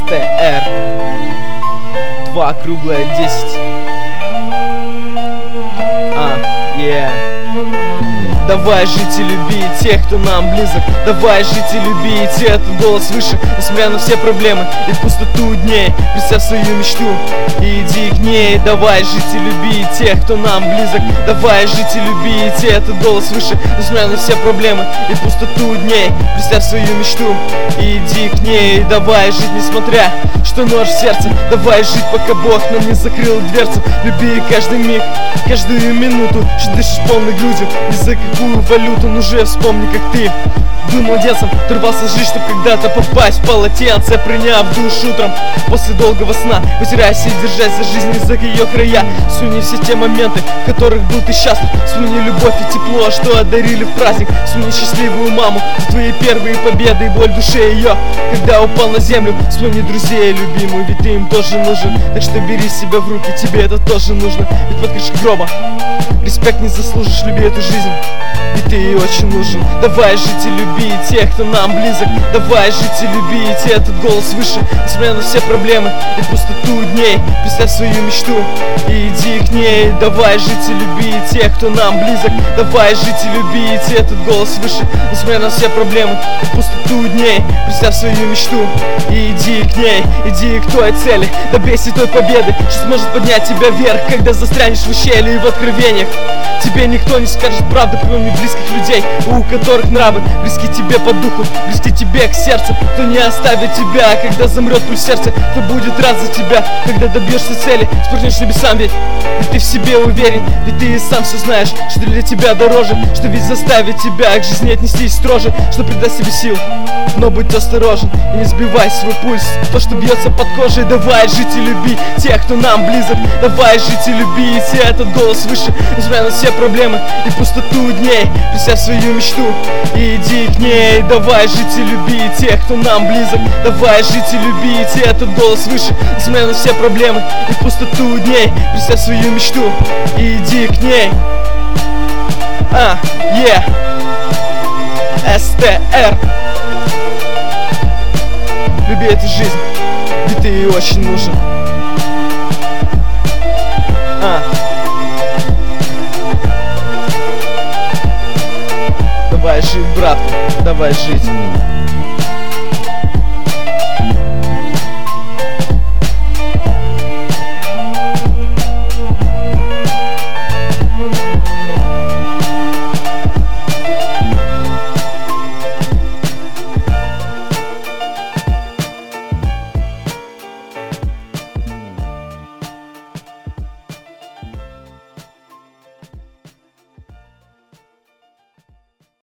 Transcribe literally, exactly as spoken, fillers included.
Тэ Эр два круглая десять. А, yeah. Давай жить и люби тех, кто нам близок. Давай жить и люби тех, кто голос выше. Несмотря на все проблемы и пустоту дней, представь свою мечту и иди к ней. Давай жить и люби тех, кто нам близок. Давай жить и люби тех, кто голос выше. Несмотря на все проблемы и пустоту дней, представь свою мечту и иди к ней. Давай жить, несмотря что нож в сердце. Давай жить, пока Бог нам не закрыл дверцу. Люби каждый миг, каждую минуту, что дышишь полной грудью. Не за какую валюту, ну же вспомни, как ты был младенцем, рвался жить, чтобы когда-то попасть в полотенце, приняв душ утром после долгого сна, вытираясь и держась за жизнь и за ее края. Вспомни все те моменты, в которых был ты счастлив. Вспомни любовь и тепло, что одарили в праздник. Вспомни счастливую маму, твои первые победы и боль в душе ее, когда упал на землю. Вспомни друзей любимую, ведь ты им тоже нужен. Так что бери себя в руки, тебе это тоже нужно. Ведь под крышкой гроба респект не заслужишь, люби эту жизнь, ведь ты ей очень нужен. Давай жить и люби тех, кто нам близок. Давай жить и люби тех, этот голос выше. Несмотря на все проблемы и пустоту дней, представь свою мечту и иди к ней. Давай жить и люби тех, кто нам близок. Давай жить и люби тех, этот голос выше. Несмотря на все проблемы и пустоту дней, представь свою мечту и иди к ней. Иди к той цели, добейся той победы, что сможет поднять тебя вверх, когда застрянешь в ущелье и в откровениях. Тебе никто не скажет правду, кроме близких людей, у которых нравы близки тебе по духу, близки тебе к сердцу. Кто не оставит тебя, когда замрет пульс сердца, кто будет рад за тебя, когда добьешься цели, спрыгнешь небесам, ведь, ведь ты в себе уверен, ведь ты и сам все знаешь, что для тебя дороже, что ведь заставит тебя к жизни отнестись строже, что придаст тебе сил. Но будь осторожен и не сбивай свой пульс, то, что бьется под кожей. Давай жить и люби тех, кто нам близок. Давай жить и люби тех, этот голос выше. Несмотря на все проблемы и пустоту дней, представь свою мечту и иди к ней. Давай жить и люби тех, кто нам близок. Давай жить и люби тех, этот голос выше. Несмотря на все проблемы и пустоту дней, представь свою мечту и иди к ней. А, yeah. Эс Тэ Эр. Люби эту жизнь, ведь ты ей очень нужен. А. Давай жить, братка, давай жить.